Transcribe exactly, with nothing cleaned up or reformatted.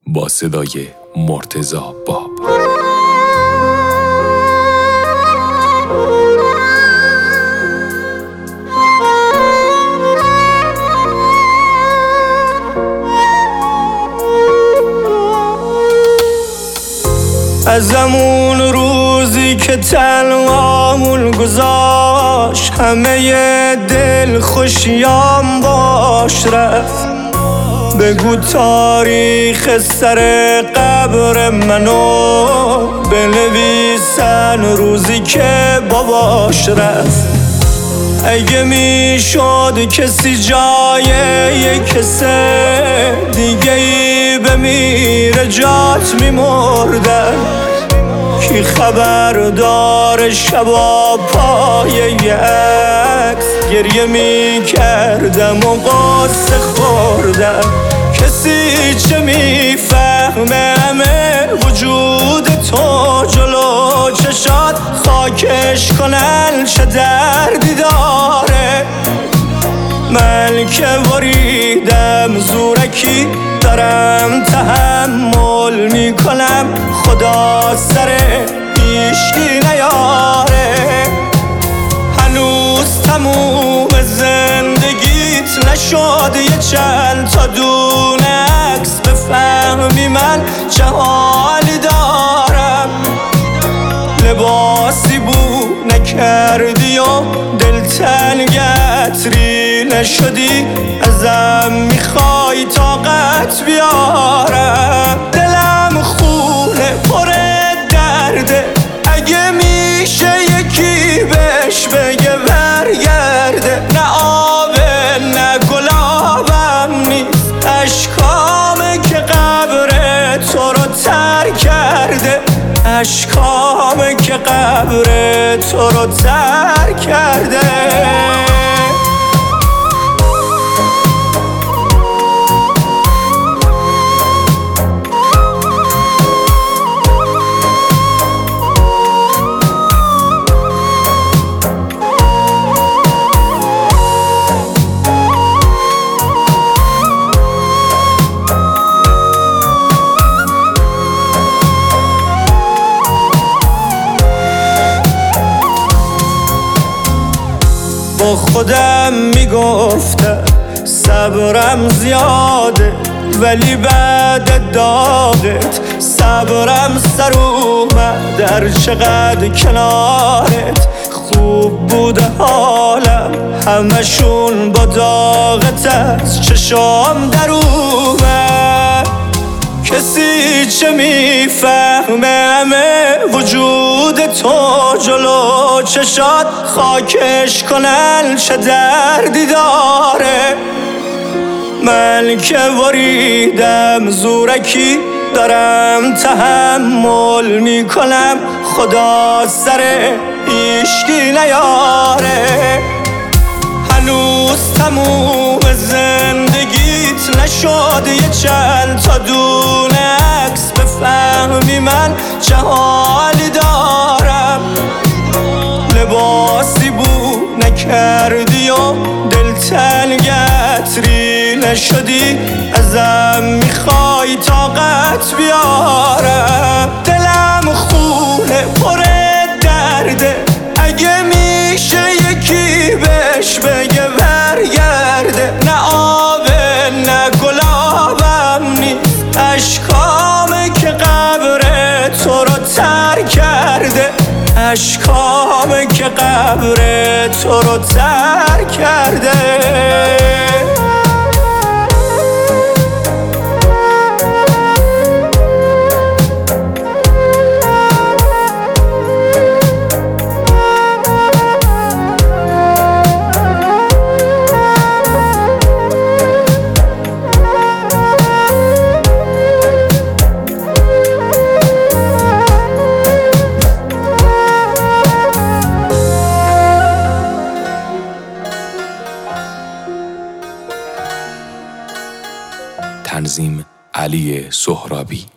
با صدای مرتضی باب. از همون روزی که تنهامون گذاشت همه دل خوشیام باش رفت. بگو تاریخ سر قبر منو بنویسن روزی که باباش رفت. اگه میشد کسی جای یک کسه دیگه ای بمیره جات میمردن. کی خبر داره شبا پای یه عکس گریه میکردم و قصه خوردم. کسی چه میفهمه همه وجود تو جلو چشات خاکش کنن چه دردی داره. من که وریدم زورکی دارم تحمل میکنم خدا سر هیچکی نیاره. هنوز تموم زندگیت نشد یه چند تا دونه عکس بفهمی من چه حالی دارم. لباسی بو نکردی و دلتنگت ری نشدی ازم میخوای طاقت بیارم. دلم خونه پر درده اگه میشه یکی بهش بگه برگرده. نه آبه نه گلابم نیست اشکامه که قبر تو رو تر کرده. اشکامه که قبر تو رو تر کرده. با خودم میگفتم صبرم زیاده ولی بعد داغت صبرم سر اومد. در چقدر کنارت خوب بوده حالم همشون با داغت از چشام در اومد. کسی چه میفهمه همه وجود تو جلو چشات خاکش کنن چه دردی داره. من که وریدم زورکی دارم تحمل میکنم خدا سر هیچکی نیاره. هنوز تموم زندگیت نشد یه چند تا دونه عکس بفهمی من چه حالی دارم. لباسی بو نکردی و دلتنگت ری نشدی ازم میخوای طاقت بیارم. دلم خونه پر درده اگه میشه یکی بهش بگه برگرده. نه آبه نه گلابم نیست اشکامه که قبر تو رو تر کرده. اشکامه که قبر تو رو تر کرده. تنظیم علی سهرابی.